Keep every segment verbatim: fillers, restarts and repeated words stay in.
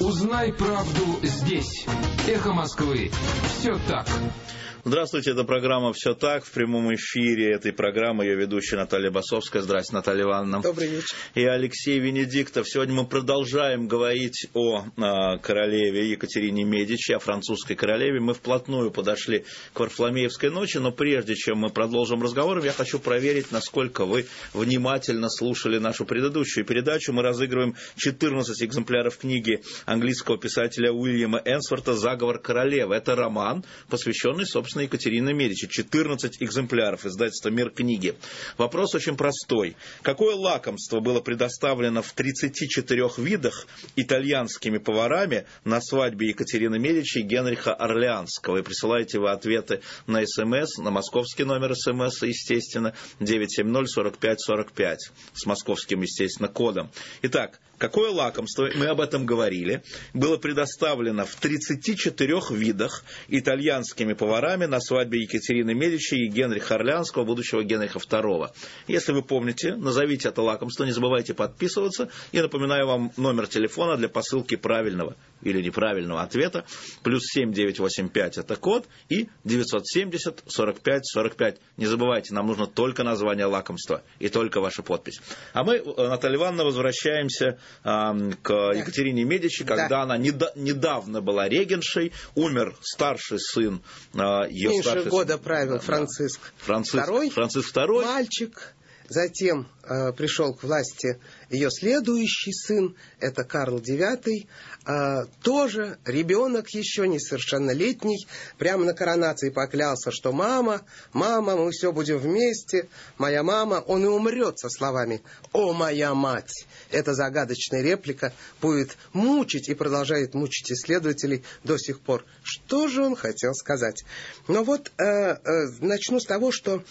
Узнай правду здесь. Эхо Москвы. Все так. Здравствуйте, это программа «Все так». В прямом эфире этой программы ее ведущая Наталья Басовская. Здравствуйте, Наталья Ивановна. Добрый вечер. И Алексей Венедиктов. Сегодня мы продолжаем говорить о, о королеве Екатерине Медичи, о французской королеве. Мы вплотную подошли к Варфоломеевской ночи, но прежде чем мы продолжим разговор, я хочу проверить, насколько вы внимательно слушали нашу предыдущую передачу. Мы разыгрываем четырнадцать экземпляров книги английского писателя Уильяма Энсворта «Заговор королевы». Это роман, посвященный, собственно, Екатерины Медичи. четырнадцать экземпляров, издательства «Мир книги». Вопрос очень простой. Какое лакомство было предоставлено в тридцати четырёх видах итальянскими поварами на свадьбе Екатерины Медичи и Генриха Орлеанского? И присылайте вы ответы на СМС, на московский номер СМС, естественно, девять семь ноль сорок пять сорок пять, с московским, естественно, кодом. Итак, какое лакомство, мы об этом говорили, было предоставлено в тридцати четырёх видах итальянскими поварами на свадьбе Екатерины Медичи и Генриха Орлеанского, будущего Генриха второго. Если вы помните, назовите это лакомство, не забывайте подписываться. И напоминаю вам номер телефона для посылки правильного или неправильного ответа. Плюс семь девять восемь пять это код и девятьсот семьдесят сорок пять сорок пять. Не забывайте, нам нужно только название лакомства и только ваша подпись. А мы, Наталья Ивановна, возвращаемся э, к Екатерине Медичи, когда да. она недо- недавно была регеншей, умер старший сын э, ее Меньше старший года сын, правил да, Франциск, Франциск второй, Франциск второй, мальчик. Затем э, пришел к власти ее следующий сын, это Карл девятый, э, тоже ребенок еще несовершеннолетний, прямо на коронации поклялся, что мама, мама, мы все будем вместе, моя мама, он и умрет со словами «О, моя мать!». Эта загадочная реплика будет мучить и продолжает мучить исследователей до сих пор. Что же он хотел сказать? Но вот э, э, начну с того, что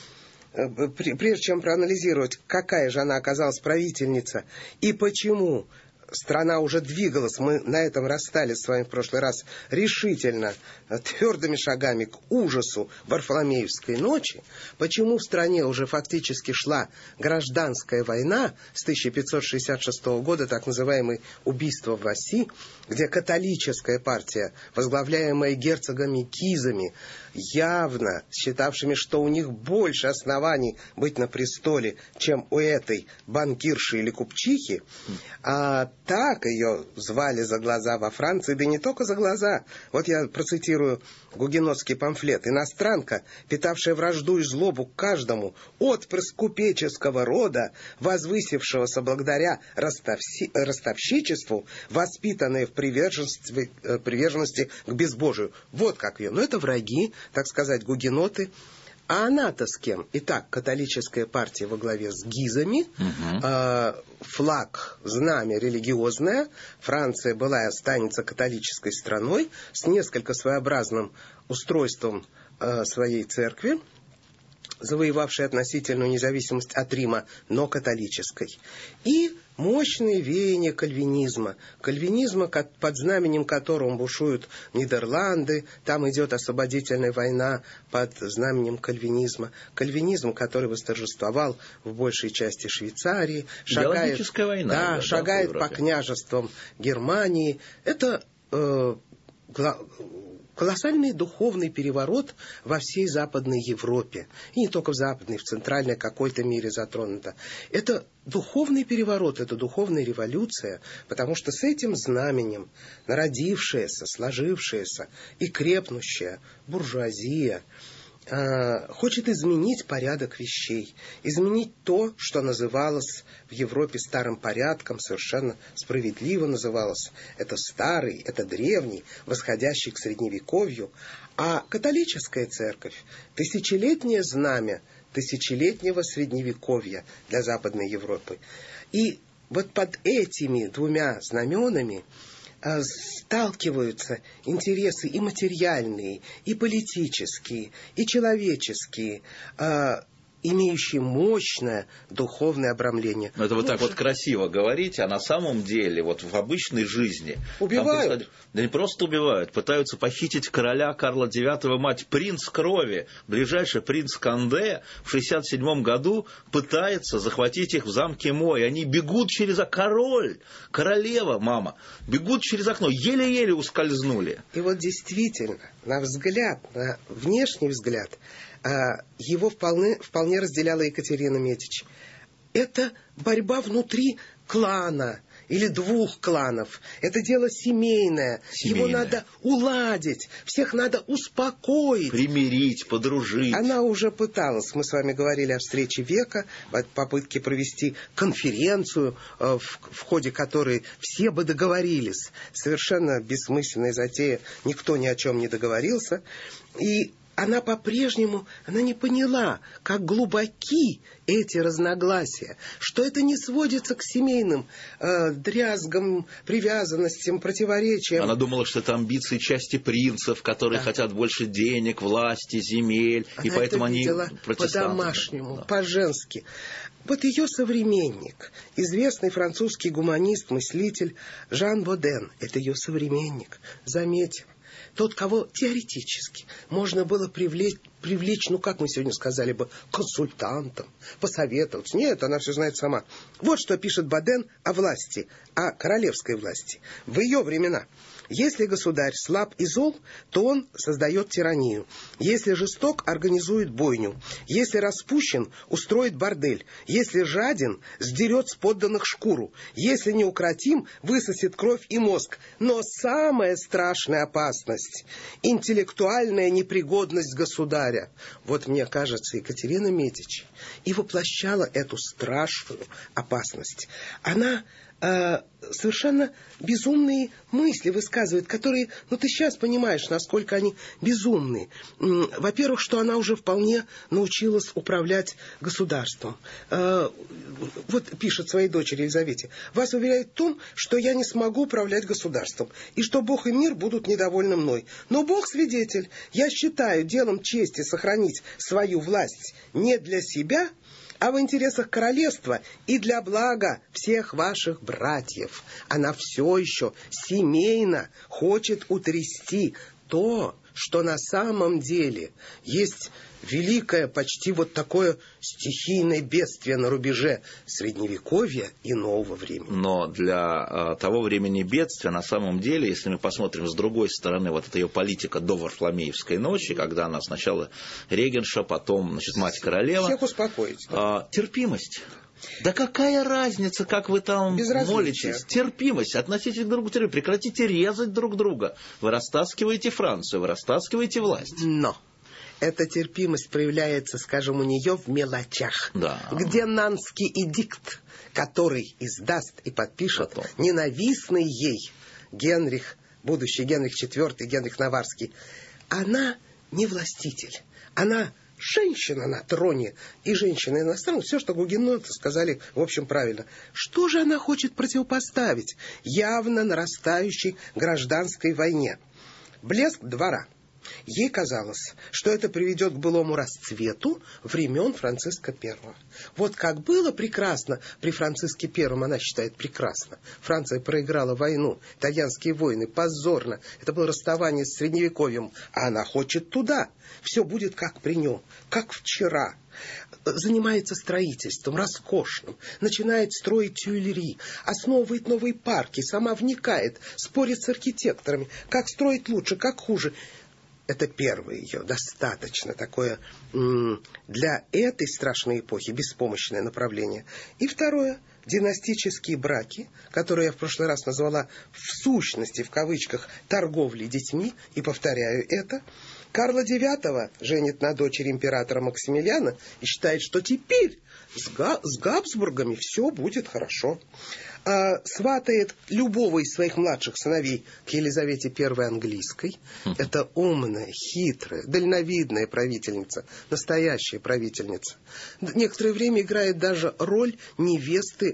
прежде чем проанализировать, какая же она оказалась правительница и почему страна уже двигалась, мы на этом расстались с вами в прошлый раз, решительно, твердыми шагами к ужасу Варфоломеевской ночи, почему в стране уже фактически шла гражданская война с тысяча пятьсот шестьдесят шестого года, так называемое убийство в Васси, где католическая партия, возглавляемая герцогами Гизами, явно считавшими, что у них больше оснований быть на престоле, чем у этой банкирши или купчихи, а так ее звали за глаза во Франции, да и не только за глаза. Вот я процитирую гугенотский памфлет. «Иностранка, питавшая вражду и злобу к каждому, отпрыск купеческого рода, возвысившегося благодаря ростовси... ростовщичеству, воспитанная в приверженности... приверженности к безбожию». Вот как ее. Но это враги, так сказать, гугеноты. А она-то с кем? Итак, католическая партия во главе с Гизами, угу. э, флаг, знамя религиозное. Франция была и останется католической страной с несколько своеобразным устройством э, своей церкви, завоевавшей относительную независимость от Рима, но католической. И мощные веяния кальвинизма. Кальвинизма, под знаменем которого бушуют Нидерланды, там идет освободительная война под знаменем кальвинизма. Кальвинизм, который восторжествовал в большей части Швейцарии, шагает, война, да, да, шагает да, по княжествам Германии. Это э, колоссальный духовный переворот во всей Западной Европе. И не только в Западной, в Центральной какой-то мере затронуто. Это духовный переворот, это духовная революция, потому что с этим знаменем народившаяся, сложившаяся и крепнущая буржуазия э, хочет изменить порядок вещей, изменить то, что называлось в Европе старым порядком, совершенно справедливо называлось. Это старый, это древний, восходящий к средневековью. А католическая церковь, тысячелетнее знамя тысячелетнего средневековья для Западной Европы. И вот под этими двумя знаменами э, сталкиваются интересы и материальные, и политические, и человеческие, э, имеющий мощное духовное обрамление. Но это вы так вот красиво говорите, а на самом деле, вот в обычной жизни... Убивают. Там, да не просто убивают, пытаются похитить короля Карла девятого, мать, принц крови, ближайший принц Канде в шестьдесят седьмом году пытается захватить их в замке Мой. Они бегут через... Король, королева, мама, бегут через окно, еле-еле ускользнули. И вот действительно, на взгляд, на внешний взгляд, его вполне, вполне разделяла Екатерина Медичи. Это борьба внутри клана или двух кланов. Это дело семейное. семейное. Его надо уладить. Всех надо успокоить. Примирить, подружить. Она уже пыталась. Мы с вами говорили о встрече века, о попытке провести конференцию, в, в ходе которой все бы договорились. Совершенно бессмысленная затея. Никто ни о чем не договорился. И она по-прежнему, она не поняла, как глубоки эти разногласия, что это не сводится к семейным э, дрязгам, привязанностям, противоречиям. Она думала, что это амбиции части принцев, которые да. хотят больше денег, власти, земель, она и поэтому это видела они протестанты. По-домашнему, да. по-женски. Вот ее современник, известный французский гуманист, мыслитель Жан Боден, это ее современник, заметим. Тот, кого теоретически можно было привлечь, привлечь, ну, как мы сегодня сказали бы, консультантом, посоветоваться. Нет, она все знает сама. Вот что пишет Боден о власти, о королевской власти. В ее времена. Если государь слаб и зол, то он создает тиранию. Если жесток, организует бойню. Если распущен, устроит бордель. Если жаден, сдерет с подданных шкуру. Если неукротим, высосет кровь и мозг. Но самая страшная опасность – интеллектуальная непригодность государя. Вот, мне кажется, Екатерина Медичи и воплощала эту страшную опасность. Она... совершенно безумные мысли высказывает, которые, ну, ты сейчас понимаешь, насколько они безумные. Во-первых, что она уже вполне научилась управлять государством. Вот пишет своей дочери Елизавете: «Вас уверяют в том, что я не смогу управлять государством, и что Бог и мир будут недовольны мной. Но Бог свидетель, я считаю делом чести сохранить свою власть не для себя, а в интересах королевства и для блага всех ваших братьев. Она все еще семейно хочет утрясти то, что на самом деле есть великое, почти вот такое стихийное бедствие на рубеже Средневековья и нового времени». Но для э, того времени бедствия, на самом деле, если мы посмотрим с другой стороны, вот эта ее политика до Варфоломеевской ночи, когда она сначала регенша, потом, значит, мать королева. Всех успокоить. Да? Э, терпимость. Да какая разница, как вы там молитесь? Терпимость, относитесь друг к другу, прекратите резать друг друга. Вы растаскиваете Францию, вы растаскиваете власть. Но эта терпимость проявляется, скажем, у нее в мелочах. Да. Где Нанский эдикт, который издаст и подпишет Потом. ненавистный ей Генрих, будущий Генрих четвёртый, Генрих Наварский, она не властитель, она женщина на троне и женщина иностранная. Все, что гугеноты сказали, в общем, правильно. Что же она хочет противопоставить явно нарастающей гражданской войне? Блеск двора. Ей казалось, что это приведет к былому расцвету времен Франциска Первого. Вот как было прекрасно при Франциске Первом, она считает прекрасно. Франция проиграла войну, итальянские войны, позорно. Это было расставание с Средневековьем. А она хочет туда. Все будет как при нем, как вчера. Занимается строительством роскошным, начинает строить тюильри, основывает новые парки, сама вникает, спорит с архитекторами, как строить лучше, как хуже. Это первое ее, достаточно такое м- для этой страшной эпохи беспомощное направление. И второе, династические браки, которые я в прошлый раз назвала в сущности, в кавычках, торговлей детьми, и повторяю это. Карла девятого женит на дочери императора Максимилиана и считает, что теперь с, Га- с Габсбургами все будет хорошо. А, сватает любого из своих младших сыновей к Елизавете Первой английской. Это умная, хитрая, дальновидная правительница, настоящая правительница. Некоторое время играет даже роль невесты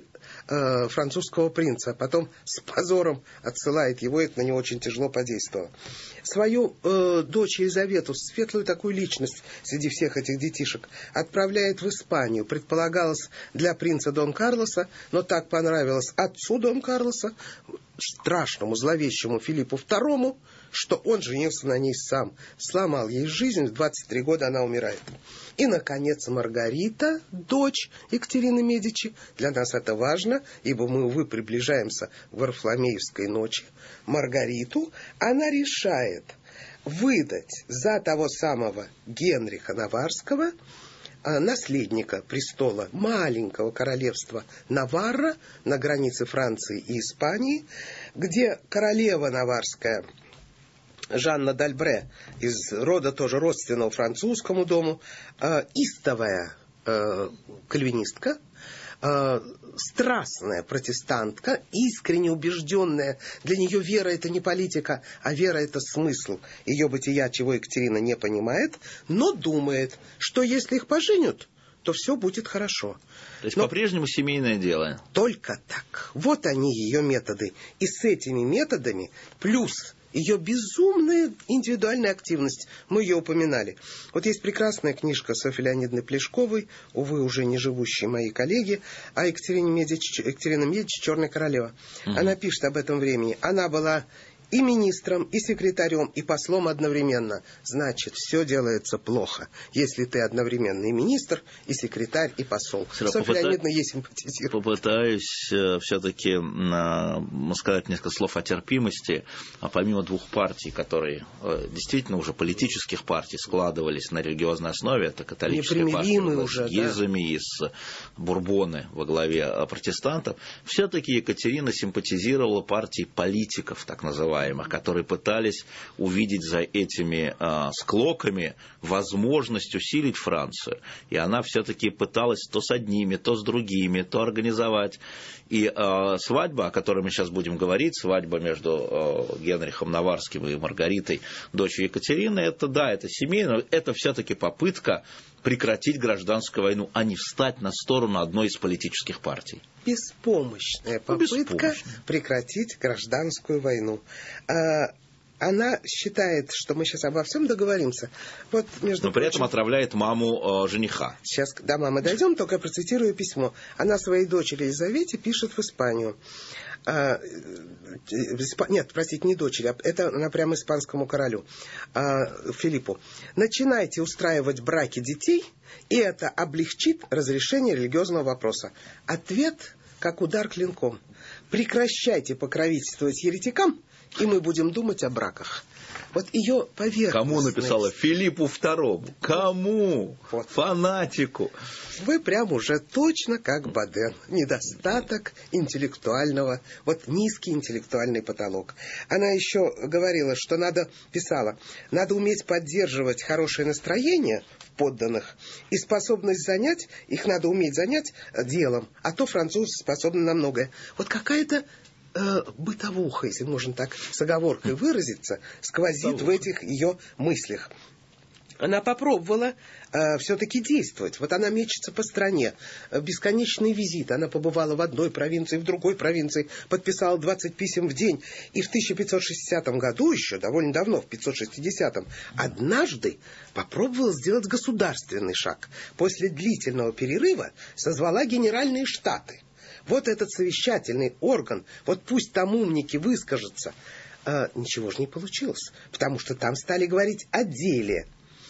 э, французского принца, а потом с позором отсылает его, это на него очень тяжело подействовало. Свою э, дочь Елизавету, светлую такую личность среди всех этих детишек, отправляет в Испанию. Предполагалось для принца Дон Карлоса, но так понравилось отцу Дон Карлоса, страшному, зловещему Филиппу второму, что он женился на ней сам. Сломал ей жизнь, в двадцать три года она умирает. И, наконец, Маргарита, дочь Екатерины Медичи. Для нас это важно, ибо мы, увы, приближаемся к Варфоломеевской ночи. Маргариту она решает выдать за того самого Генриха Наварского, наследника престола маленького королевства Наварра на границе Франции и Испании, где королева наварская Жанна д'Альбре, из рода тоже родственного французскому дому, э, истовая э, кальвинистка, э, страстная протестантка, искренне убежденная. Для нее вера — это не политика, а вера — это смысл ее бытия, чего Екатерина не понимает, но думает, что если их поженят, то все будет хорошо. То есть Но по-прежнему семейное дело. только так. Вот они, ее методы. И с этими методами плюс ее безумная индивидуальная активность. Мы ее упоминали. Вот есть прекрасная книжка Софьи Леонидовны Плешковой, увы, уже не живущие мои коллеги, о Екатерине Медичи, Екатерина Медичи «Черная королева». Угу. Она пишет об этом времени. Она была и министром, и секретарем, и послом одновременно. Значит, все делается плохо, если ты одновременно и министр, и секретарь, и посол. Софья попыта... Леонидовна ей симпатизирует. Попытаюсь э, все-таки э, сказать несколько слов о терпимости. А помимо двух партий, которые э, действительно уже политических партий складывались на религиозной основе, это католическая партия уже, с гизами, да, и с Бурбоны во главе протестантов, все-таки Екатерина симпатизировала партии политиков, так называемых, которые пытались увидеть за этими э, склоками возможность усилить Францию. И она все-таки пыталась то с одними, то с другими, то организовать. И э, свадьба, о которой мы сейчас будем говорить, свадьба между э, Генрихом Наварским и Маргаритой, дочерью Екатерины, это да, это семейно, это все-таки попытка прекратить гражданскую войну, а не встать на сторону одной из политических партий. Беспомощная попытка Беспомощная. прекратить гражданскую войну. Она считает, что мы сейчас обо всем договоримся. Вот, между Но при прочим, этом отравляет маму э, жениха. Сейчас до мамы дойдем, только я процитирую письмо. Она своей дочери Елизавете пишет в Испанию. А, нет, простите, не дочери, это она прямо испанскому королю, а, Филиппу. Начинайте устраивать браки детей, и это облегчит разрешение религиозного вопроса. Ответ, как удар клинком. Прекращайте покровительствовать еретикам, и мы будем думать о браках. Вот ее поверхностность. Кому написала? Филиппу второму. Кому? Вот. Фанатику. Вы прям уже точно как Баден. Недостаток интеллектуального, вот низкий интеллектуальный потолок. Она еще говорила, что надо, писала, надо уметь поддерживать хорошее настроение в подданных и способность занять, их надо уметь занять делом, а то французы способны на многое. Вот какая-то бытовуха, если можно так с оговоркой выразиться, сквозит бытовуха в этих ее мыслях. Она попробовала э, все-таки действовать. Вот она мечется по стране. Бесконечные визиты. Она побывала в одной провинции, в другой провинции, подписала двадцать писем в день. И в тысяча пятьсот шестидесятом году, еще довольно давно, в пятьсот шестидесятом, однажды попробовала сделать государственный шаг. После длительного перерыва созвала Генеральные Штаты. Вот этот совещательный орган, вот пусть там умники выскажутся. А, ничего же не получилось, потому что там стали говорить о деле.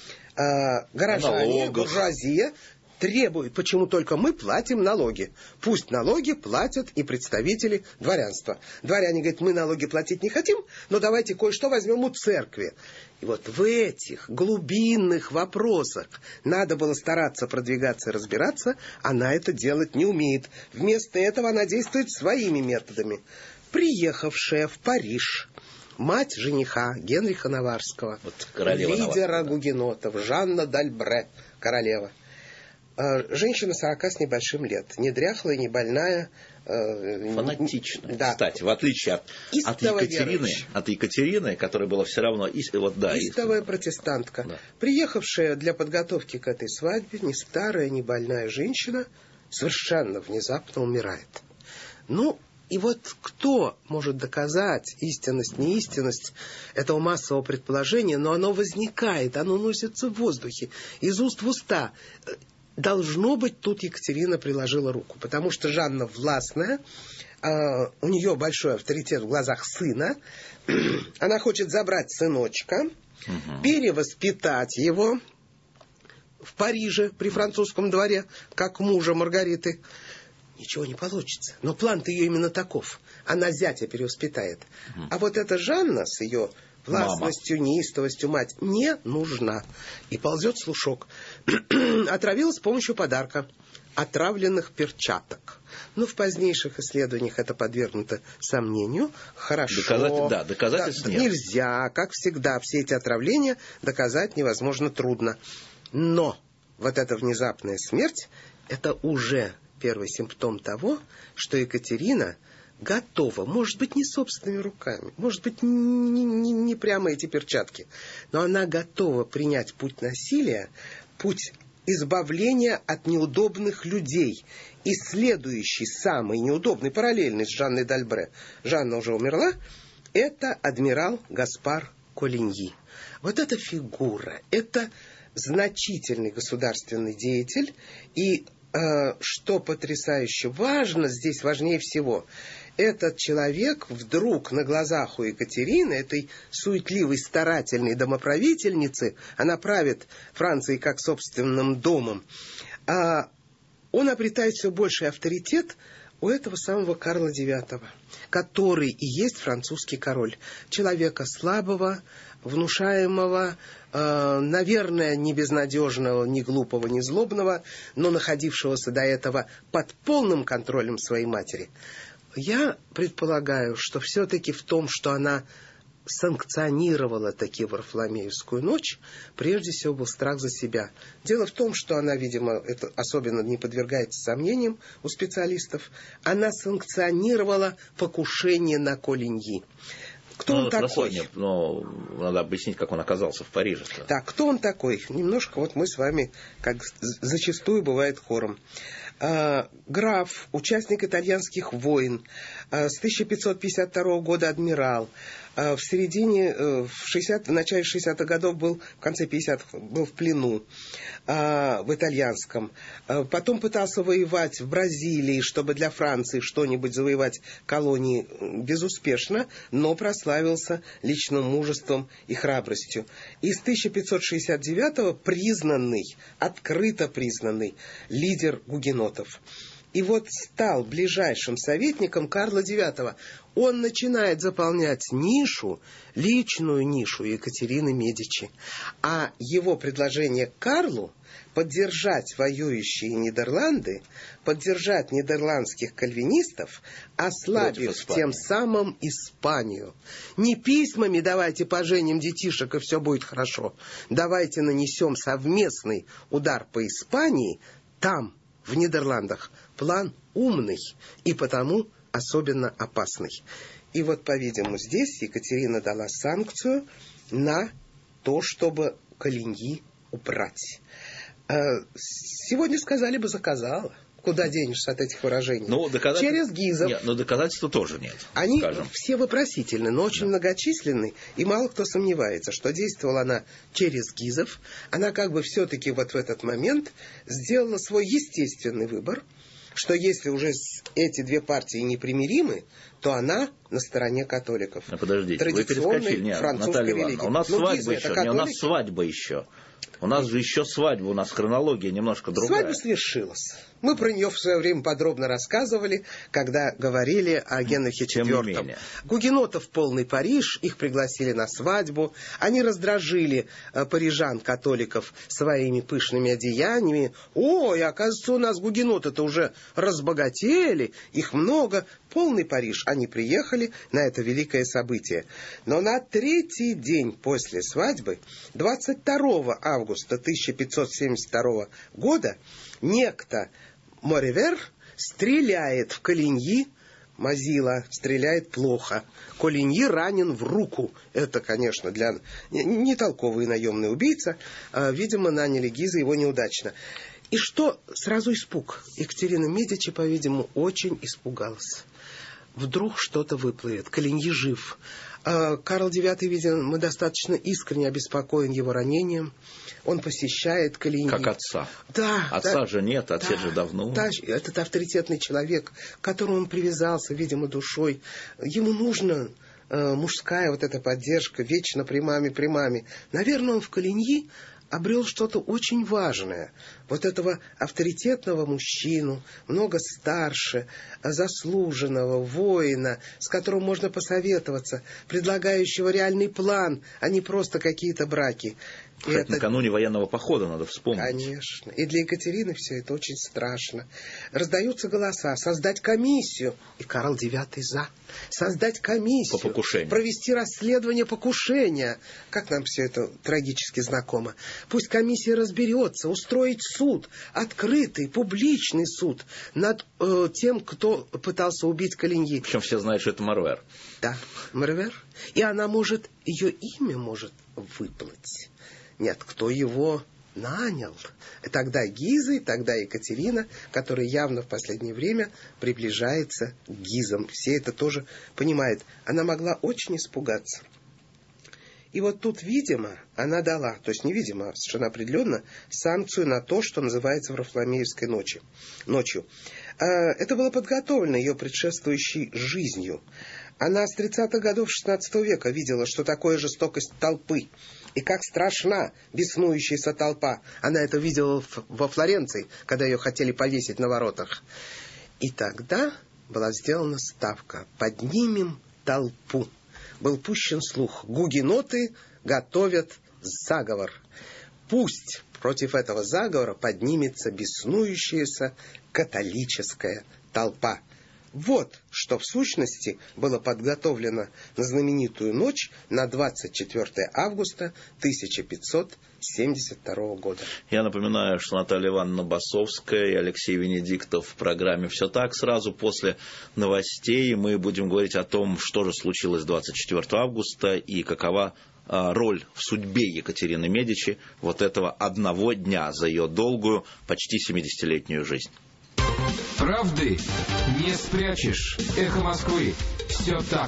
А, горожане, буржуазия требуют, почему только мы платим налоги. Пусть налоги платят и представители дворянства. Дворяне говорят, мы налоги платить не хотим, но давайте кое-что возьмем у церкви. И вот в этих глубинных вопросах надо было стараться продвигаться и разбираться, она это делать не умеет. Вместо этого она действует своими методами. Приехавшая в Париж мать жениха Генриха Наварского, вот лидера гугенотов, Жанна д'Альбре, королева. Женщина сорока с небольшим лет, не дряхлая, не больная. Фанатичная, да. Кстати, в отличие от, от, Екатерины, от Екатерины, которая была все равно вот, да, истовая протестантка, да. Приехавшая для подготовки к этой свадьбе, не старая, не больная женщина, совершенно внезапно умирает. Ну, и вот кто может доказать истинность, неистинность этого массового предположения, но оно возникает, оно носится в воздухе, из уст в уста. Должно быть, тут Екатерина приложила руку, потому что Жанна властная, э, у нее большой авторитет в глазах сына, она хочет забрать сыночка, угу. перевоспитать его в Париже при французском дворе, как мужа Маргариты. Ничего не получится. Но план-то ее именно таков. Она зятя перевоспитает. Угу. А вот эта Жанна с ее властностью, Мама. неистовостью мать не нужна. И ползет слушок. Отравила с помощью подарка. Отравленных перчаток. Но в позднейших исследованиях это подвергнуто сомнению. Хорошо. Доказать, да, доказательств да, нет. Нельзя. Как всегда, все эти отравления доказать невозможно, трудно. Но вот эта внезапная смерть, это уже первый симптом того, что Екатерина готова, может быть, не собственными руками, может быть, не, не, не прямо эти перчатки, но она готова принять путь насилия, путь избавления от неудобных людей. И следующий, самый неудобный, параллельный с Жанной д'Альбре, Жанна уже умерла, это адмирал Гаспар Колиньи. Вот эта фигура, это значительный государственный деятель, и что потрясающе важно, здесь важнее всего, этот человек вдруг на глазах у Екатерины, этой суетливой, старательной домоправительницы, она правит Францией как собственным домом, он обретает все больший авторитет у этого самого Карла девятого, который и есть французский король. Человека слабого, внушаемого, э, наверное, не безнадежного, не глупого, не злобного, но находившегося до этого под полным контролем своей матери. Я предполагаю, что все-таки в том, что она санкционировала таки Варфоломеевскую ночь, прежде всего был страх за себя. Дело в том, что она, видимо, это особенно не подвергается сомнениям у специалистов, она санкционировала покушение на Колиньи. Кто ну, он такой? Нет, но надо объяснить, как он оказался в Париже. Так, кто он такой? Немножко вот мы с вами, как зачастую бывает, хором. А, граф, участник итальянских войн, а, с тысяча пятьсот пятьдесят второго года адмирал, а, в середине, в, шестидесятых, в начале шестидесятых годов был, в конце пятидесятых был в плену а, в итальянском. А, потом пытался воевать в Бразилии, чтобы для Франции что-нибудь завоевать колонии, безуспешно, но прославился личным мужеством и храбростью. И с тысяча пятьсот шестьдесят девятого признанный, открыто признанный лидер гугенотов. И вот стал ближайшим советником Карла девятого. Он начинает заполнять нишу, личную нишу Екатерины Медичи. А его предложение Карлу поддержать воюющие Нидерланды, поддержать нидерландских кальвинистов, ослабив тем самым Испанию. Не письмами «давайте поженим детишек и все будет хорошо», давайте нанесем совместный удар по Испании, там, в Нидерландах. План умный и потому особенно опасный. И вот, по-видимому, здесь Екатерина дала санкцию на то, чтобы Колиньи убрать. Сегодня сказали бы, заказала. Куда денешься от этих выражений? Ну, доказатель... Через Гизов. Нет, но доказательства тоже нет. Они скажем. все вопросительны, но очень да. многочисленны. И мало кто сомневается, что действовала она через Гизов. Она как бы все-таки вот в этот момент сделала свой естественный выбор, что если уже эти две партии непримиримы, то она на стороне католиков. Ну, подождите, вы перескочили. Нет, Наталья Ивановна, у нас ну, свадьба еще. Не, у нас свадьба еще. У нас же еще свадьба, у нас хронология немножко другая. Свадьба свершилась. Мы про нее в свое время подробно рассказывали, когда говорили о Генрихе четвёртом. Гугенотов полный Париж, их пригласили на свадьбу. Они раздражили э, парижан, католиков, своими пышными одеяниями. Ой, оказывается, у нас гугеноты-то уже разбогатели, их много. Полный Париж. Они приехали на это великое событие. Но на третий день после свадьбы, двадцать второго августа тысяча пятьсот семьдесят второго года, некто Моревер стреляет в Колиньи. Мазила стреляет плохо. Колиньи ранен в руку. Это, конечно, для не толковый наемный убийца. А, видимо, наняли Гиза его неудачно. И что? Сразу испуг. Екатерина Медичи, по-видимому, очень испугалась. вдруг что-то выплывет. Коligny жив. Карл девятый, видимо, достаточно искренне обеспокоен его ранением. Он посещает Коligny. Как отца. Да. Отца да, же нет, отец да, же давно. Да, этот авторитетный человек, к которому он привязался, видимо, душой. Ему нужно э, мужская вот эта поддержка, вечно при маме, при маме. Наверное, он в Коligny обрел что-то очень важное. Вот этого авторитетного мужчину, много старше, заслуженного воина, с которым можно посоветоваться, предлагающего реальный план, а не просто какие-то браки. И это... Накануне военного похода надо вспомнить. Конечно. И для Екатерины все это очень страшно. Раздаются голоса. Создать комиссию. И Карл девятый за. Создать комиссию. По покушению. Провести расследование покушения. Как нам все это трагически знакомо. Пусть комиссия разберется. Устроить суд. Открытый, публичный суд. Над э, тем, кто пытался убить Коligny. Причем все знают, что это Морвер. Да, Морвер. И она может, ее имя может выплыть. Нет, кто его нанял? Тогда Гиза, и тогда Екатерина, которая явно в последнее время приближается к Гизам. Все это тоже понимают. Она могла очень испугаться. И вот тут, видимо, она дала, то есть невидимо, а совершенно определенно, санкцию на то, что называется Варфоломеевской ночи, ночью. Это было подготовлено ее предшествующей жизнью. Она с тридцатых годов шестнадцатого века видела, что такое жестокость толпы. И как страшна беснующаяся толпа. Она это видела во Флоренции, когда ее хотели повесить на воротах. И тогда была сделана ставка. Поднимем толпу. Был пущен слух. Гугеноты готовят заговор. Пусть против этого заговора поднимется беснующаяся католическая толпа. Вот что в сущности было подготовлено на знаменитую ночь на двадцать четвёртое августа тысяча пятьсот семьдесят второго года. Я напоминаю, что Наталья Ивановна Басовская и Алексей Венедиктов в программе «Все так». Сразу после новостей мы будем говорить о том, что же случилось двадцать четвёртого августа и какова роль в судьбе Екатерины Медичи вот этого одного дня за ее долгую, почти семидесятилетнюю жизнь. Правды не спрячешь. Эхо Москвы. Все так.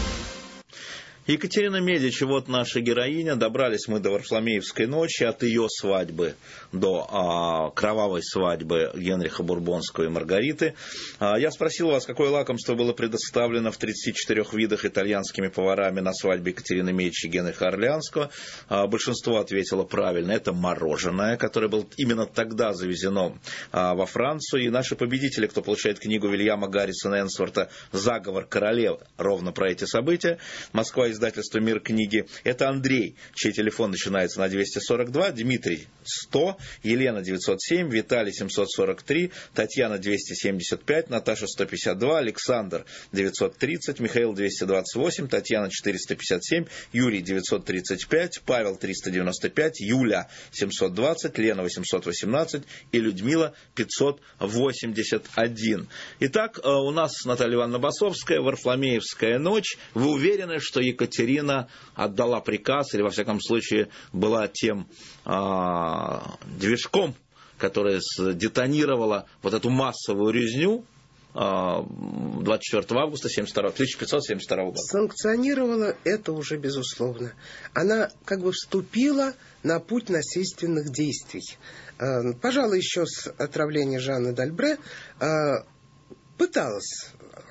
Екатерина Медичи, вот наша героиня. Добрались мы до Варфоломеевской ночи, от ее свадьбы до а, кровавой свадьбы Генриха Бурбонского и Маргариты. А, я спросил вас, какое лакомство было предоставлено в тридцати четырёх видах итальянскими поварами на свадьбе Екатерины Медичи и Генриха Орлеанского. А, большинство ответило правильно. Это мороженое, которое было именно тогда завезено а, во Францию. И наши победители, кто получает книгу Вильяма Гаррисона Энсворта «Заговор королевы», ровно про эти события. Москва, издательство «Мир книги». Это Андрей, чей телефон начинается на двести сорок два, Дмитрий сто, Елена девятьсот семь, Виталий семьсот сорок три, Татьяна двести семьдесят пять, Наташа сто пятьдесят два, Александр девятьсот тридцать, Михаил двести двадцать восемь, Татьяна четыреста пятьдесят семь, Юрий девятьсот тридцать пять, Павел триста девяносто пять, Юля семьсот двадцать, Лена восемьсот восемнадцать и Людмила пятьсот восемьдесят один. Итак, у нас Наталья Ивановна Басовская, Варфоломеевская ночь. Вы уверены, что Екатерина отдала приказ, или, во всяком случае, была тем а, движком, который детонировала вот эту массовую резню а, двадцать четвёртого августа тысяча пятьсот семьдесят второго года? Санкционировала это уже безусловно. Она как бы вступила на путь насильственных действий. Пожалуй, еще с отравления Жанны д'Альбре пыталась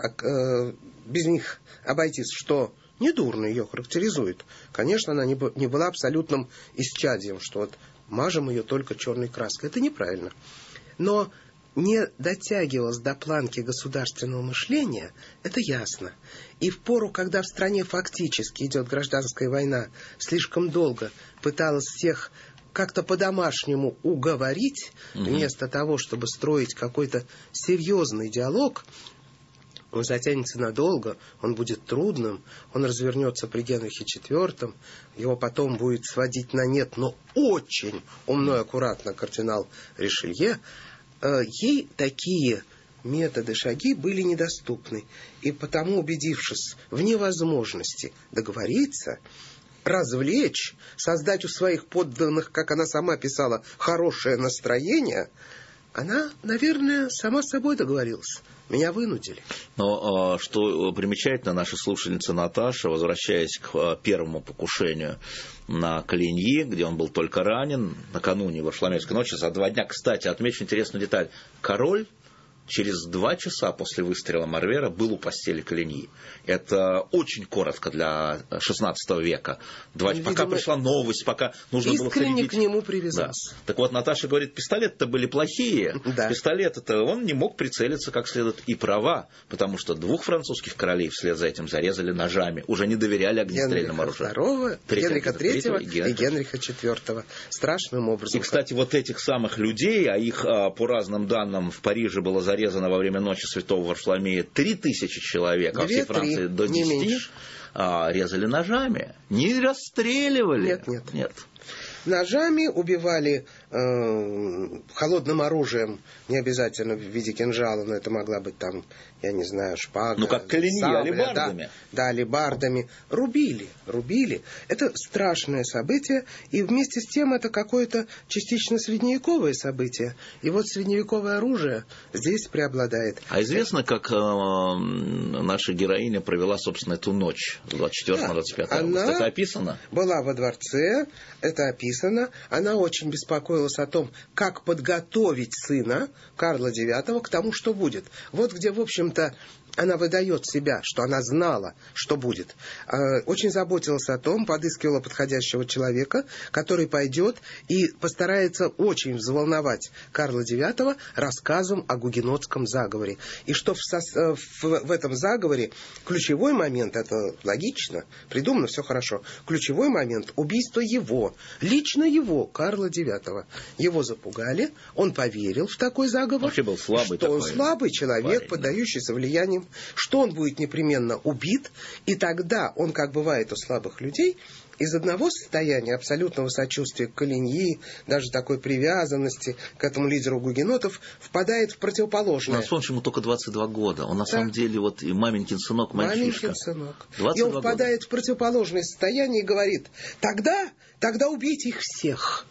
без них обойтись, что недурно ее характеризует. Конечно, она не была абсолютным исчадием, что вот мажем ее только черной краской. Это неправильно. Но не дотягивалась до планки государственного мышления, это ясно. И в пору, когда в стране фактически идет гражданская война, слишком долго пыталась всех как-то по-домашнему уговорить, угу. вместо того, чтобы строить какой-то серьезный диалог. Он затянется надолго, он будет трудным, он развернется при Генрихе четвёртом, его потом будет сводить на нет, но очень умно и аккуратно кардинал Ришелье. Ей такие методы, шаги были недоступны. И потому, убедившись в невозможности договориться, развлечь, создать у своих подданных, как она сама писала, хорошее настроение, Она, наверное, сама с собой договорилась. Меня вынудили. Но что примечательно, наша слушательница Наташа, возвращаясь к первому покушению на Коligny, где он был только ранен, накануне Варфоломеевской ночи, за два дня, кстати, отмечу интересную деталь, король через два часа после выстрела Морвера был у постели Коligny. Это очень коротко для шестнадцатого века. Два... Он, пока видимо, пришла новость, пока нужно было искренне следить. к нему привязался. Да. Так вот, Наташа говорит, пистолеты-то были плохие. Да. Пистолеты-то он не мог прицелиться как следует. И права, потому что двух французских королей вслед за этим зарезали ножами. Уже не доверяли огнестрельному оружию. Второго, Генриха Третьего и Генриха. Генриха Четвертого. Страшным образом. И, кстати, вот этих самых людей, а их, по разным данным, в Париже было зарезано во время ночи Святого Варфоломея три тысячи человек, а во всей Франции до десяти, резали ножами. Не расстреливали. Нет, нет. нет. Ножами убивали э, холодным оружием, не обязательно в виде кинжала, но это могла быть там, я не знаю, шпага. Ну, как Коligny, алебардами. Да, да, алебардами. Рубили, рубили. Это страшное событие, и вместе с тем это какое-то частично средневековое событие. И вот средневековое оружие здесь преобладает. А известно, как э, наша героиня провела, собственно, эту ночь с двадцать четвёртого на двадцать пятое августа? Это описано? Была во дворце, это описано. Она очень беспокоилась о том, как подготовить сына Карла девятого к тому, что будет. Вот где, в общем-то, она выдает себя, что она знала, что будет. Очень заботилась о том, подыскивала подходящего человека, который пойдет и постарается очень взволновать Карла девятого рассказом о гугенотском заговоре. И что в, сос... в, в этом заговоре ключевой момент, это логично, придумано, все хорошо, ключевой момент — убийство его, лично его, Карла девятого. Его запугали, он поверил в такой заговор. Вообще был слабый что такой он слабый человек, парень, поддающийся влиянию, что он будет непременно убит, и тогда он, как бывает у слабых людей, из одного состояния абсолютного сочувствия к Коligny, даже такой привязанности к этому лидеру гугенотов, впадает в противоположное. Но он ему только двадцать два года. Он на да. самом деле вот и маменькин сынок, мальчишка. Маменькин сынок. И он впадает года. в противоположное состояние и говорит, тогда, тогда убейте их всех.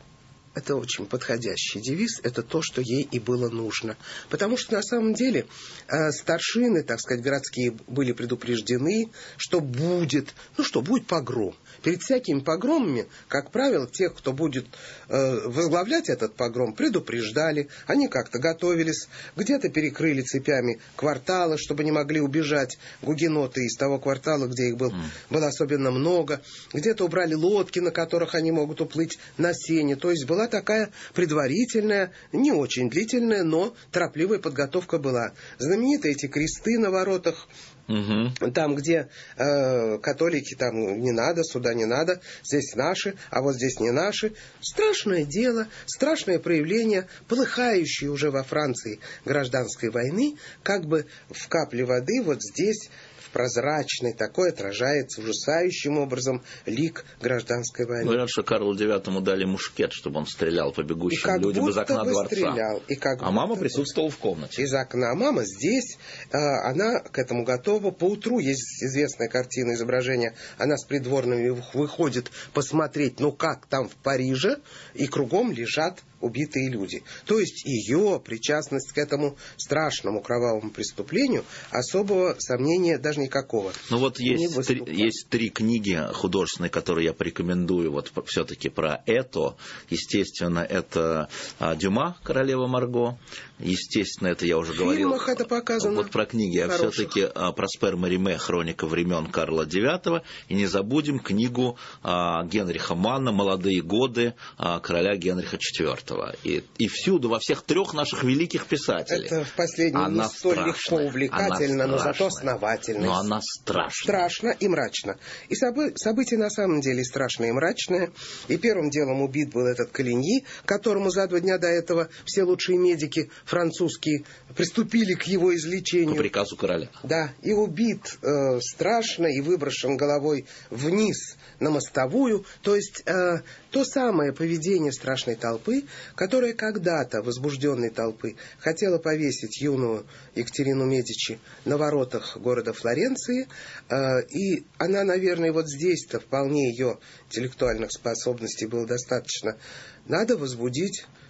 Это очень подходящий девиз, это то, что ей и было нужно. Потому что на самом деле э, старшины, так сказать, городские были предупреждены, что будет, ну что, будет погром. Перед всякими погромами, как правило, тех, кто будет э, возглавлять этот погром, предупреждали, они как-то готовились, где-то перекрыли цепями кварталы, чтобы не могли убежать гугеноты из того квартала, где их был, mm. было особенно много, где-то убрали лодки, на которых они могут уплыть на сене, то есть была такая предварительная, не очень длительная, но торопливая подготовка была. Знаменитые эти кресты на воротах, угу. там, где э, католики, там не надо, сюда не надо, здесь наши, а вот здесь не наши. Страшное дело, страшное проявление полыхающей уже во Франции гражданской войны, как бы в капле воды вот здесь, прозрачный, такой отражается ужасающим образом лик гражданской войны. Говорят, что Карлу девятому дали мушкет, чтобы он стрелял по бегущим людям из окна дворца. Стрелял, и как а мама присутствовала в комнате. Из окна. Мама здесь, э, она к этому готова. Поутру есть известная картина, изображение. Она с придворными выходит посмотреть, ну как там в Париже, и кругом лежат убитые люди. То есть ее причастность к этому страшному кровавому преступлению особого сомнения даже никакого. Ну вот есть три, есть три книги художественные, которые я порекомендую вот все-таки про это. Естественно, это Дюма «Королева Марго». Естественно, это я уже говорил. В фильмах это показано. Вот про книги. А все-таки Проспер Мариме «Хроника времен Карла девятого». И не забудем книгу Генриха Манна «Молодые годы короля Генриха четвёртого». И, и всюду, во всех трех наших великих писателей. Это в последнем не столь легко увлекательно, но зато основательно. Но она страшная. Страшно и мрачно. И собы- события на самом деле страшные и мрачные. И первым делом убит был этот Коligny, которому за два дня до этого все лучшие медики французские приступили к его излечению. По приказу короля. Да, и убит э, страшно и выброшен головой вниз на мостовую. То есть э, то самое поведение страшной толпы, которая когда-то, возбужденной толпы, хотела повесить юную Екатерину Медичи на воротах города Флоренции. Э, и она, наверное, вот здесь-то вполне ее интеллектуальных способностей было достаточно. Надо возбудить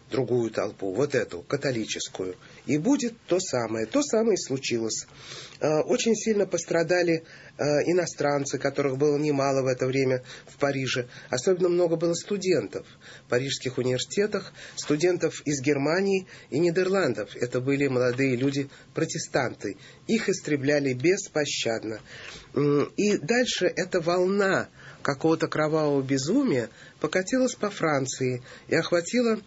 другую толпу, вот эту, католическую. И будет то самое. То самое и случилось. Очень сильно пострадали иностранцы, которых было немало в это время в Париже. Особенно много было студентов в парижских университетах, студентов из Германии и Нидерландов. Это были молодые люди, протестанты. Их истребляли беспощадно. И дальше эта волна какого-то кровавого безумия покатилась по Франции и охватила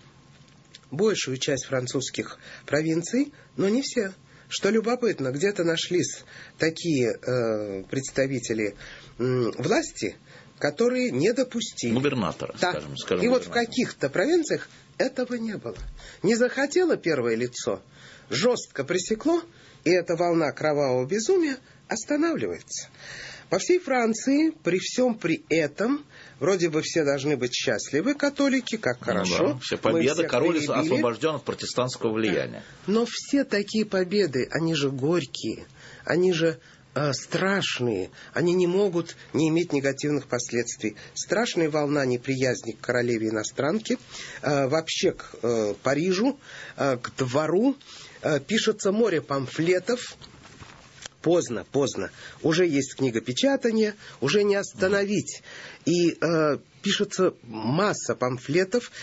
большую часть французских провинций, но не все. Что любопытно, где-то нашлись такие э, представители э, власти, которые не допустили. Губернатора, да. скажем. скажем И вот в губернатора. каких-то провинциях этого не было. Не захотело первое лицо, жестко пресекло, и эта волна кровавого безумия останавливается. По всей Франции, при всем при этом, вроде бы все должны быть счастливы, католики, как Ну хорошо. да, все победы, король перебили. освобожден от протестантского влияния. Но все такие победы, они же горькие, они же э, страшные, они не могут не иметь негативных последствий. Страшная волна неприязни к королеве-иностранке, э, вообще к э, Парижу, э, к двору. Э, пишется море памфлетов. Поздно, поздно. Уже есть книгопечатание, уже не остановить. И э, пишется масса памфлетов,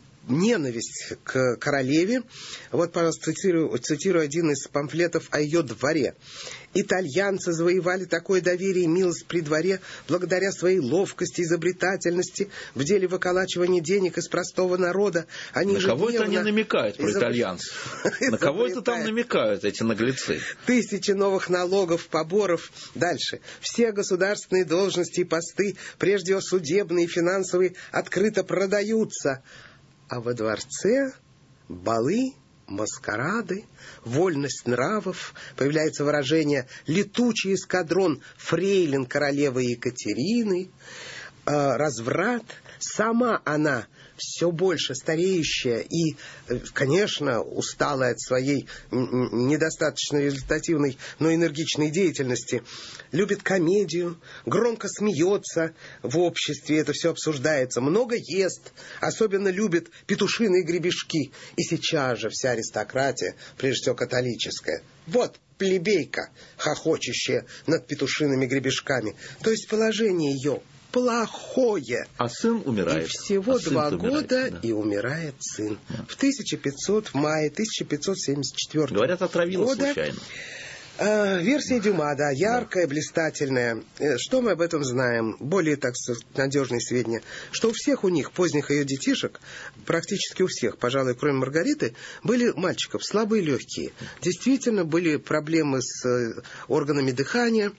ненависть к королеве. Вот, пожалуйста, цитирую, цитирую один из памфлетов о ее дворе. «Итальянцы завоевали такое доверие и милость при дворе благодаря своей ловкости, изобретательности в деле выколачивания денег из простого народа. Они На кого это они намекают про изоб... итальянцев? На кого это там намекают, эти наглецы? Тысячи новых налогов, поборов». Дальше. «Все государственные должности и посты, прежде всего судебные и финансовые, открыто продаются». А во дворце балы, маскарады, вольность нравов, появляется выражение «летучий эскадрон фрейлин королевы Екатерины», э, разврат, сама она все больше стареющая и, конечно, усталая от своей недостаточно результативной, но энергичной деятельности, любит комедию, громко смеется в обществе, это все обсуждается, много ест, особенно любит петушиные гребешки. И сейчас же вся аристократия, прежде всего католическая, вот плебейка, хохочущая над петушиными гребешками. То есть положение ее плохое. А сын умирает. И всего а два года, да. и умирает сын. Да. В тысяча пятьсот, в мае тысяча пятьсот семьдесят четвёртого Говорят, отравилась года. случайно. Э, версия Дюма, да, яркая, да. блистательная. Э, что мы об этом знаем? Более, так сказать, надежные сведения. Что у всех у них, поздних ее детишек, практически у всех, пожалуй, кроме Маргариты, были мальчиков слабые легкие. Действительно, были проблемы с э, органами дыхания,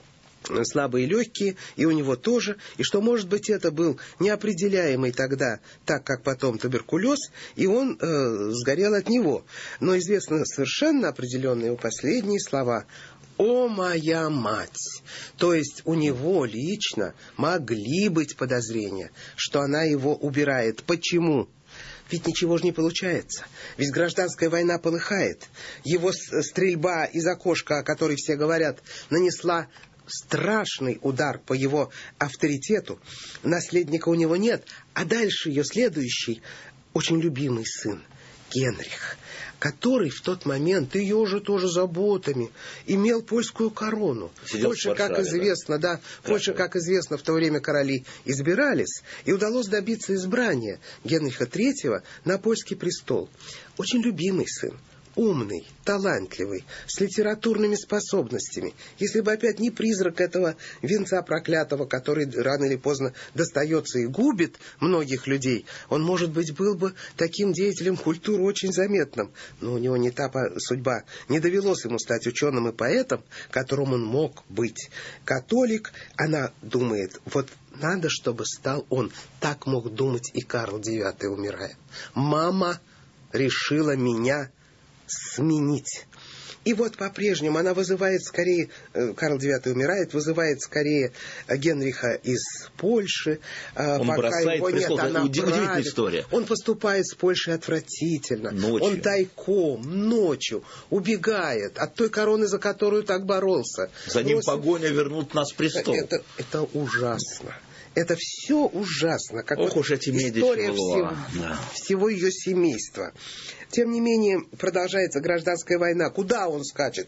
слабые легкие, и у него тоже, и что, может быть, это был неопределяемый тогда, так как потом туберкулез, и он э, сгорел от него. Но известны совершенно определенные его последние слова: «О, моя мать!» То есть у него лично могли быть подозрения, что она его убирает. Почему? Ведь ничего же не получается. Ведь гражданская война полыхает. Его стрельба из окошка, о которой все говорят, нанесла страшный удар по его авторитету. Наследника у него нет. А дальше ее следующий, очень любимый сын, Генрих, который в тот момент ее же тоже заботами имел польскую корону. Сидел Польша, в Варшаве, как известно, да, да Польша, как известно, в то время короли избирались, и удалось добиться избрания Генриха третьего на польский престол. Очень любимый сын. Умный, талантливый, с литературными способностями. Если бы опять не призрак этого венца проклятого, который рано или поздно достается и губит многих людей, он, может быть, был бы таким деятелем культуры очень заметным. Но у него не та судьба. Не довелось ему стать ученым и поэтом, которым он мог быть. Католик, она думает, вот надо, чтобы стал он. Так мог думать и Карл девятый, умирая. Мама решила меня сменить. И вот по-прежнему она вызывает скорее, Карл девятый умирает, вызывает скорее Генриха из Польши. Он пока бросает его престол. Нет, она удивительная правит. история. Он поступает с Польшей отвратительно. Ночью. Он тайком, ночью убегает от той короны, за которую так боролся. За ним Просит... погоня вернут нас в престол. Это, это ужасно. Это все ужасно, как Ох вот уж эти история всего, да. всего ее семейства. Тем не менее, продолжается гражданская война. Куда он скачет?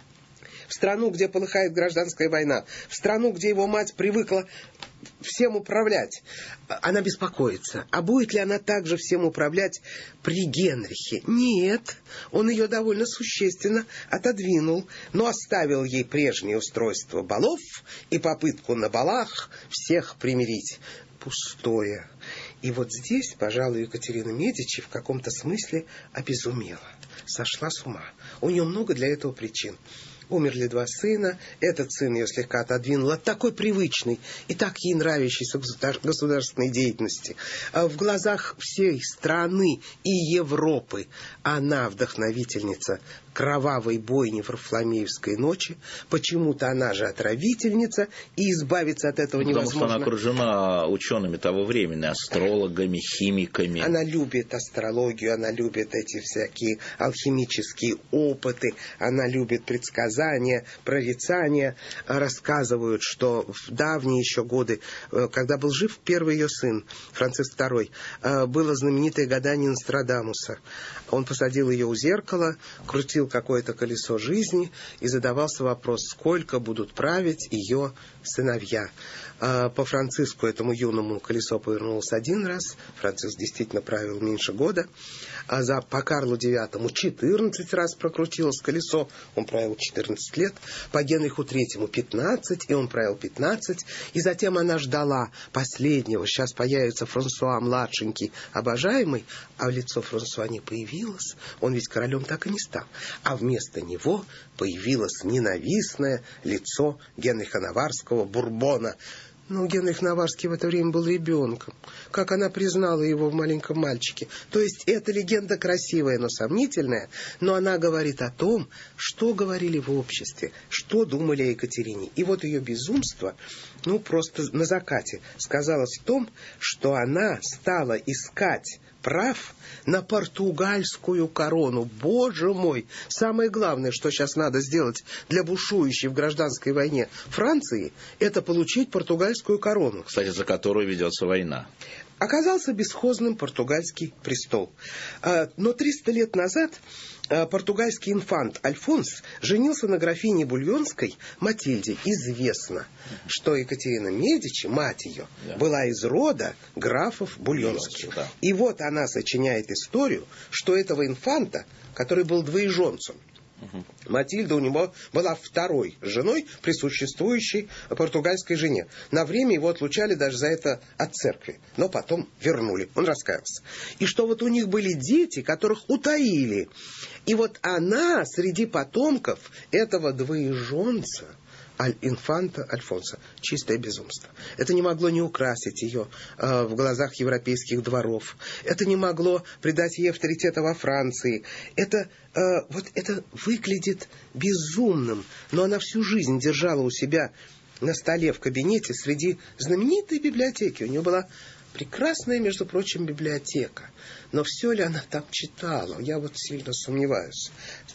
В страну, где полыхает гражданская война, в страну, где его мать привыкла всем управлять. Она беспокоится. А будет ли она также всем управлять при Генрихе? Нет. Он ее довольно существенно отодвинул, но оставил ей прежнее устройство балов и попытку на балах всех примирить. Пустое. И вот здесь, пожалуй, Екатерина Медичи в каком-то смысле обезумела. Сошла с ума. У нее много для этого причин. Умерли два сына, этот сын ее слегка отодвинул от такой привычной и так ей нравящейся государственной деятельности. В глазах всей страны и Европы она вдохновительница кровавой бойни Варфоломеевской ночи. Почему-то она же отравительница, и избавиться от этого ну, потому невозможно. Потому что она окружена учеными того времени, астрологами, химиками. Она любит астрологию, она любит эти всякие алхимические опыты, она любит предсказания, прорицания. Рассказывают, что в давние еще годы, когда был жив первый ее сын, Франциск второй, было знаменитое гадание Нострадамуса. Он посадил ее у зеркала, крутил какое-то колесо жизни и задавался вопрос, сколько будут править ее сыновья. По Франциску, этому юному, колесо повернулось один раз. Франциск действительно правил меньше года. А за, по Карлу девятому четырнадцать раз прокрутилось колесо. Он правил четырнадцать лет. По Генриху третьему пятнадцать, и он правил пятнадцать. И затем она ждала последнего. Сейчас появится Франсуа младшенький, обожаемый. А лицо Франсуа не появилось. Он ведь королем так и не стал. А вместо него появилось ненавистное лицо Генриха Наварского, Бурбона. Но Генрих Наварский в это время был ребенком. Как она признала его в маленьком мальчике. То есть эта легенда красивая, но сомнительная, но она говорит о том, что говорили в обществе, что думали о Екатерине. И вот ее безумство, ну просто на закате, сказалось в том, что она стала искать прав на португальскую корону. Боже мой! Самое главное, что сейчас надо сделать для бушующей в гражданской войне Франции, это получить португальскую корону. Кстати, за которую ведется война. Оказался бесхозным португальский престол. Но триста лет назад португальский инфант Альфонс женился на графине Бульонской Матильде. Известно, что Екатерина Медичи, мать ее, да. была из рода графов Бульонских. Да. И вот она сочиняет историю, что этого инфанта, который был двоеженцем, угу. Матильда у него была второй женой при существующей португальской жене. На время его отлучали даже за это от церкви, но потом вернули. Он раскаялся. И что вот у них были дети, которых утаили. И вот она среди потомков этого двоеженца, инфанта Альфонса. Чистое безумство. Это не могло не украсить ее э, в глазах европейских дворов. Это не могло придать ей авторитета во Франции. Это, э, вот это выглядит безумным. Но она всю жизнь держала у себя на столе в кабинете среди знаменитой библиотеки. У нее была прекрасная, между прочим, библиотека. Но все ли она там читала? Я вот сильно сомневаюсь.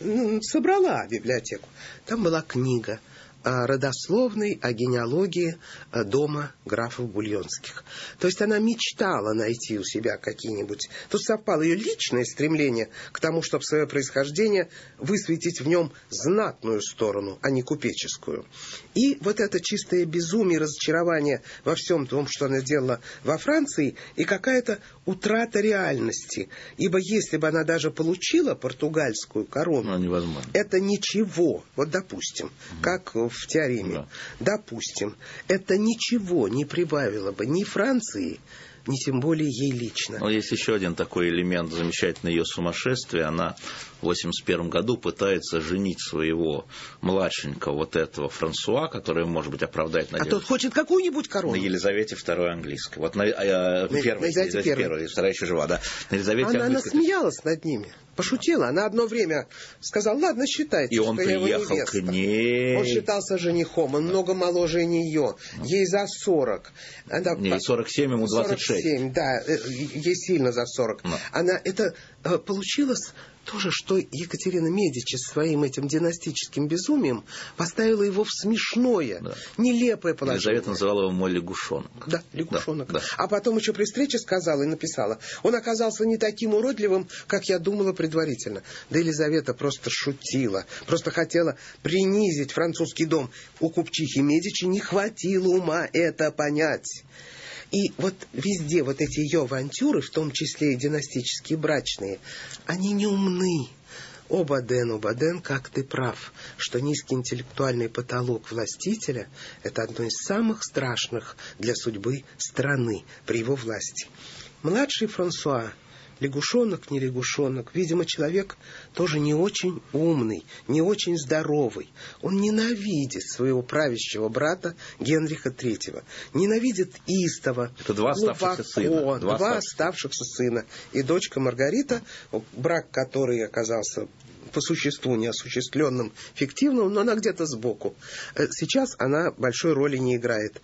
Собрала библиотеку. Там была книга о родословной, о генеалогии дома графов Бульонских. То есть она мечтала найти у себя какие-нибудь... Тут совпало ее личное стремление к тому, чтобы свое происхождение высветить в нем знатную сторону, а не купеческую. И вот это чистое безумие, разочарование во всем том, что она делала во Франции, и какая-то утрата реальности. Ибо если бы она даже получила португальскую корону, невозможно. Это ничего. Вот допустим, угу. как в теореме. Да. Допустим, это ничего не прибавило бы ни Франции, ни тем более ей лично. Но есть еще один такой элемент замечательный ее сумасшествия. Она в восемьдесят первом году пытается женить своего младшенького вот этого Франсуа, который, может быть, оправдает надежду. А тот хочет какую-нибудь корону. На Елизавете второй английской. Вот на, а, на, первой, на Елизавете первой. Первой, вторая еще жива, да. На Елизавете она, английской. Она смеялась над ними. Пошутила. Она одно время сказала, ладно, считайте, и что он я его приехал невеста. К ней. Он считался женихом, он много моложе нее. Ей за сорок. Она... Не, ей сорок семь, ему двадцать шесть. семь, да, ей сильно за сорок. Но. Она, это получилось тоже, что Екатерина Медичи своим этим династическим безумием поставила его в смешное, да. нелепое положение. Елизавета называла его мой лягушонок. Да, лягушонок. Да, да. А потом еще при встрече сказала и написала: он оказался не таким уродливым, как я думала предварительно. Да Елизавета просто шутила, просто хотела принизить французский дом. У купчихи Медичи не хватило ума это понять. И вот везде вот эти ее авантюры, в том числе и династические брачные, они не умны. О, Боден, о, Боден, как ты прав, что низкий интеллектуальный потолок властителя – это одно из самых страшных для судьбы страны при его власти. Младший Франсуа, лягушонок, не лягушонок, видимо, человек тоже не очень умный, не очень здоровый. Он ненавидит своего правящего брата Генриха третьего. Ненавидит истово. Это два оставшихся сына. Два, два оставшихся сына. И дочка Маргарита, брак, который оказался по существу неосуществленным, фиктивным, но она где-то сбоку. Сейчас она большой роли не играет.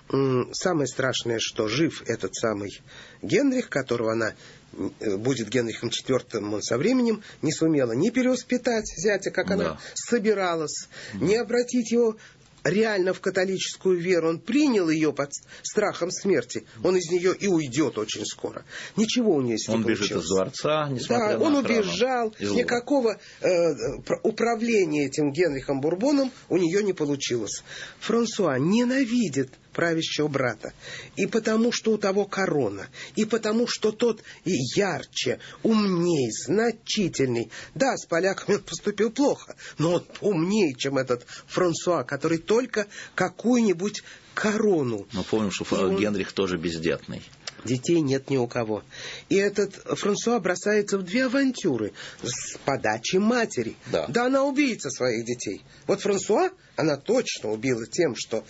Самое страшное, что жив этот самый Генрих, которого она будет Генрихом четвёртым, он со временем не сумела ни перевоспитать зятя, как да. она собиралась, да. не обратить его реально в католическую веру. Он принял ее под страхом смерти. Он из нее и уйдет очень скоро. Ничего у нее не Он получилось. бежит из дворца, несмотря да, на он охрану. убежал. Никакого э, управления этим Генрихом Бурбоном у нее не получилось. Франсуа ненавидит правящего брата. И потому, что у того корона. И потому, что тот и ярче, умней, значительней. Да, с поляками он поступил плохо, но он умнее, чем этот Франсуа, который только какую-нибудь корону. Мы помним, что он... Генрих тоже бездетный. Детей нет ни у кого. И этот Франсуа бросается в две авантюры с подачи матери. Да, да она убийца своих детей. Вот Франсуа, она точно убила тем, что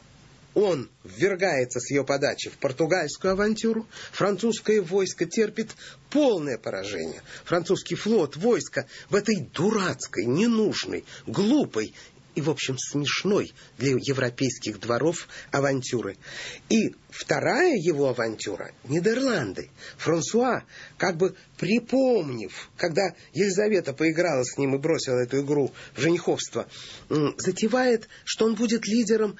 он ввергается с ее подачи в португальскую авантюру. Французское войско терпит полное поражение. Французский флот, войско в этой дурацкой, ненужной, глупой и, в общем, смешной для европейских дворов авантюры. И вторая его авантюра – Нидерланды. Франсуа, как бы припомнив, когда Елизавета поиграла с ним и бросила эту игру в жениховство, затевает, что он будет лидером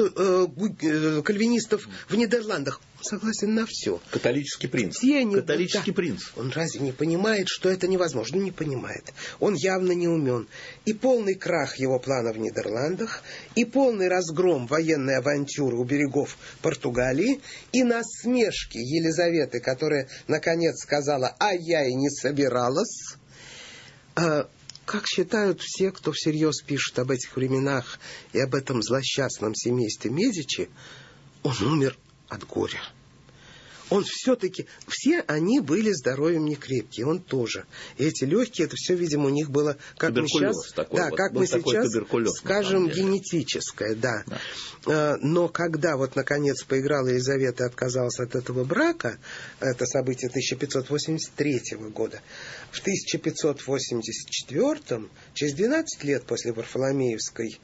кальвинистов в Нидерландах. Согласен на все. Католический принц. Тени, Католический да. принц. Он разве не понимает, что это невозможно? Не понимает. Он явно не умен. И полный крах его плана в Нидерландах, и полный разгром военной авантюры у берегов Португалии, и насмешки Елизаветы, которая наконец сказала: а я и не собиралась. А, как считают все, кто всерьез пишет об этих временах и об этом злосчастном семействе Медичи, он умер от горя. Он все-таки... Все они были здоровьем не крепкие. Он тоже. И эти легкие, это все, видимо, у них было... Как мы сейчас, такой, да, вот, как мы сейчас скажем, генетическое. Да. Да. Но когда вот, наконец, поиграла Елизавета и отказалась от этого брака, это событие тысяча пятьсот восемьдесят третьего года, в тысяча пятьсот восемьдесят четвёртом, через двенадцать лет после Варфоломеевской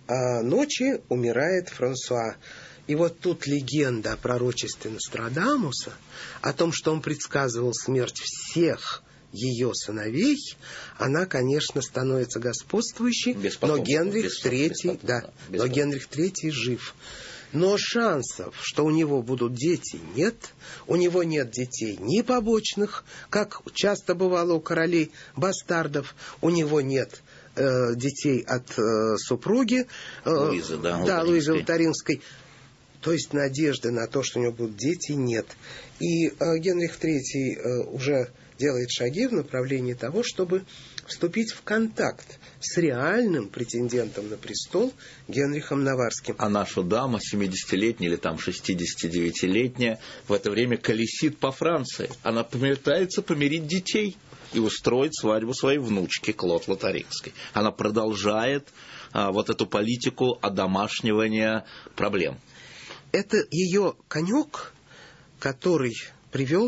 ночи, умирает Франсуа. И вот тут легенда о пророчестве Нострадамуса, о том, что он предсказывал смерть всех ее сыновей, она, конечно, становится господствующей, но Генрих третий, да, но Генрих третий жив. Но шансов, что у него будут дети, нет. У него нет детей ни побочных, как часто бывало у королей бастардов. У него нет э, детей от э, супруги э, Луизы, да, да, Луизы Лотарингской. То есть надежды на то, что у него будут дети, нет. И э, Генрих третий э, уже делает шаги в направлении того, чтобы вступить в контакт с реальным претендентом на престол Генрихом Наварским. А наша дама, семидесятилетняя или там шестидесятидевятилетняя, в это время колесит по Франции. Она пытается помирить детей и устроить свадьбу своей внучки Клод Лотарингской. Она продолжает а, вот эту политику одомашнивания проблем. Это ее конек, который привел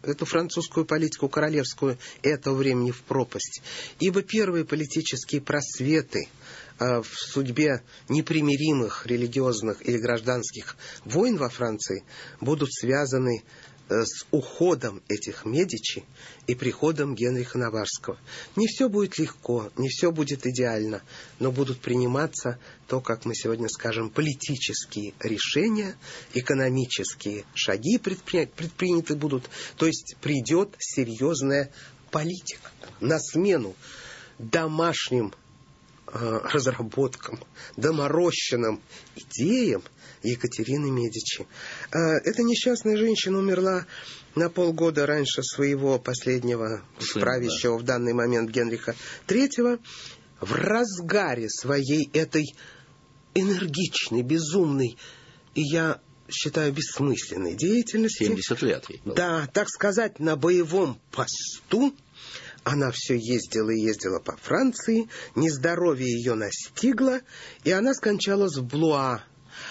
эту французскую политику королевскую этого времени в пропасть. Ибо первые политические просветы в судьбе непримиримых религиозных или гражданских войн во Франции будут связаны с уходом этих Медичи и приходом Генриха Наварского. Не все будет легко, не все будет идеально, но будут приниматься то, как мы сегодня скажем, политические решения, экономические шаги предпри... предприняты будут, то есть придет серьезная политика на смену домашним э, разработкам, доморощенным идеям Екатерины Медичи. Эта несчастная женщина умерла на полгода раньше своего последнего правящего в данный момент Генриха Третьего в разгаре своей этой энергичной, безумной и, я считаю, бессмысленной деятельности. семьдесят лет ей было. Да, так сказать, на боевом посту. Она все ездила и ездила по Франции, нездоровье ее настигло, и она скончалась в Блуа,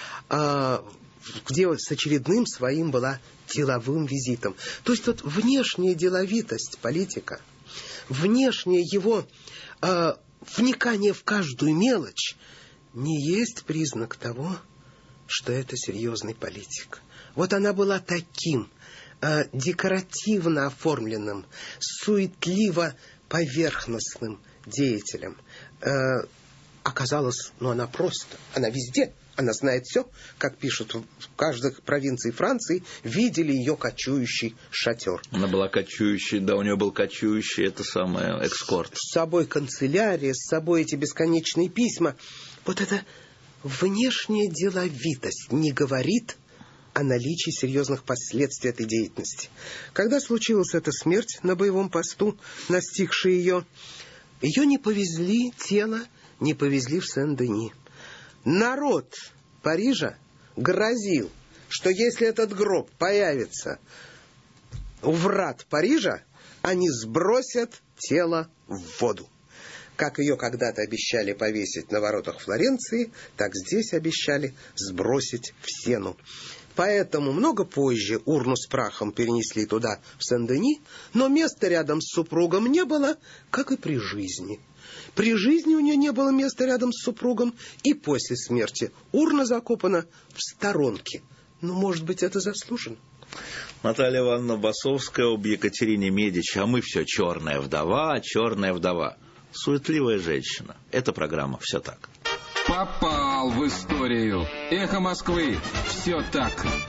где с очередным своим была деловым визитом. То есть вот внешняя деловитость политика, внешнее его э, вникание в каждую мелочь не есть признак того, что это серьезный политик. Вот она была таким э, декоративно оформленным, суетливо поверхностным деятелем. Э, оказалось, ну она просто, она везде. Она знает все, как пишут в каждой провинции Франции, видели ее кочующий шатер. Она была кочующей, да, у нее был кочующий, это самое, экскорт. С собой канцелярия, с собой эти бесконечные письма. Вот эта внешняя деловитость не говорит о наличии серьезных последствий этой деятельности. Когда случилась эта смерть на боевом посту, настигшая ее, ее не повезли, тело не повезли в Сен-Дени. Народ Парижа грозил, что если этот гроб появится у врат Парижа, они сбросят тело в воду. Как ее когда-то обещали повесить на воротах Флоренции, так здесь обещали сбросить в Сену. Поэтому много позже урну с прахом перенесли туда, в Сен-Дени, но места рядом с супругом не было, как и при жизни. При жизни у нее не было места рядом с супругом, и после смерти урна закопана в сторонке. Ну, может быть, это заслуженно. Наталья Ивановна Басовская об Екатерине Медичи. А мы все черная вдова, черная вдова. Суетливая женщина. Эта программа «Все так». Попал в историю. Эхо Москвы. Все так.